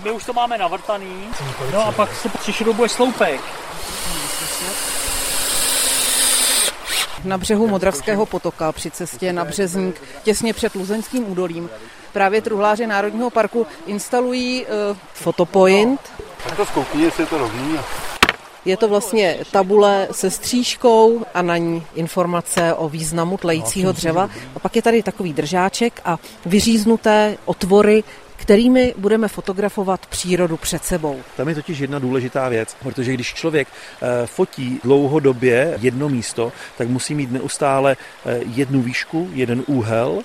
my už to máme navrtaný. No a pak se přišroubuje sloupek. Na břehu Modravského potoka při cestě na Březník, těsně před Luzeňským údolím, právě truhláři Národního parku instalují fotopoint. Tak to zkoukni, jestli je to rovný. Je to vlastně tabule se střížkou a na ní informace o významu tlejícího dřeva. A pak je tady takový držáček a vyříznuté otvory, kterými budeme fotografovat přírodu před sebou. Tam je totiž jedna důležitá věc, protože když člověk fotí dlouhodobě jedno místo, tak musí mít neustále jednu výšku, jeden úhel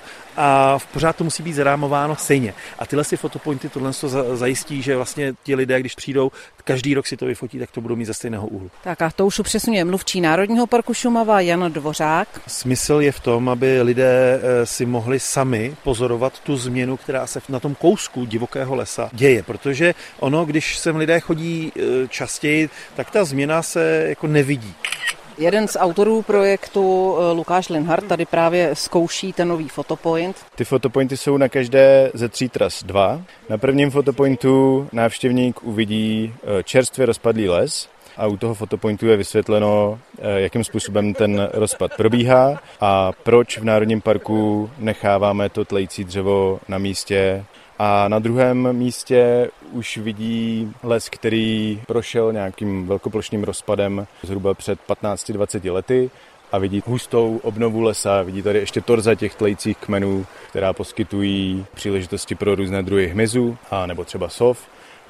a pořád to musí být zarámováno stejně. A tyhle si fotopointy tohle zajistí, že vlastně ti lidé, když přijdou, každý rok si to vyfotí, tak to budou mít ze stejného úhlu. Tak a to už upřesňuje mluvčí Národního parku Šumava Jan Dvořák. Smysl je v tom, aby lidé si mohli sami pozorovat tu změnu, která se na tom kousku divokého lesa děje, protože ono, když sem lidé chodí častěji, tak ta změna se jako nevidí. Jeden z autorů projektu, Lukáš Linhart, tady právě zkouší ten nový fotopoint. Ty fotopointy jsou na každé ze 3 tras 2. Na prvním fotopointu návštěvník uvidí čerstvě rozpadlý les a u toho fotopointu je vysvětleno, jakým způsobem ten rozpad probíhá a proč v Národním parku necháváme to tlející dřevo na místě. A na druhém místě už vidí les, který prošel nějakým velkoplošným rozpadem zhruba před 15-20 lety a vidí hustou obnovu lesa, vidí tady ještě torza těch tlejících kmenů, která poskytují příležitosti pro různé druhy hmyzu a nebo třeba sov.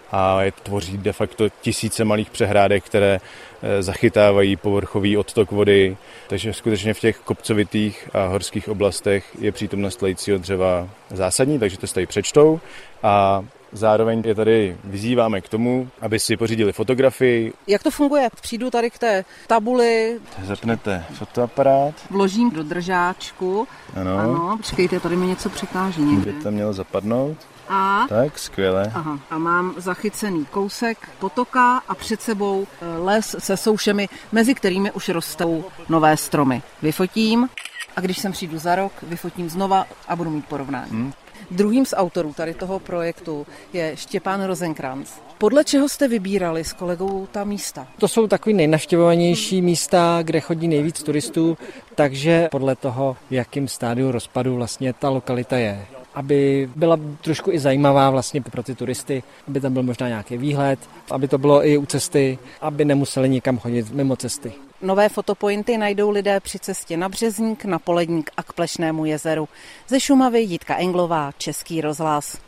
A tvoří de facto tisíce malých přehrádek, které zachytávají povrchový odtok vody. Takže skutečně v těch kopcovitých a horských oblastech je přítomnost tlejícího dřeva zásadní, takže to si tady přečtou. A zároveň je tady vyzýváme k tomu, aby si pořídili fotografii. Jak to funguje? Přijdu tady k té tabuli. Zapnete fotoaparát. Vložím do držáčku. Ano, počkejte, tady mi něco překáží někde. By to mělo zapadnout. A? Tak, skvěle. Aha. A mám zachycený kousek potoka a před sebou les se soušemi, mezi kterými už rostou nové stromy. Vyfotím a když sem přijdu za rok, vyfotím znova a budu mít porovnání. Druhým z autorů tady toho projektu je Štěpán Rozenkranc. Podle čeho jste vybírali s kolegou ta místa? To jsou takový nejnavštěvovanější místa, kde chodí nejvíc turistů, takže podle toho, v jakém stádiu rozpadu vlastně ta lokalita je. Aby byla trošku i zajímavá vlastně pro ty turisty, aby tam byl možná nějaký výhled, aby to bylo i u cesty, aby nemuseli nikam chodit mimo cesty. Nové fotopointy najdou lidé při cestě na Březník, na Poledník a k Plešnému jezeru. Ze Šumavy Jitka Englová, Český rozhlas.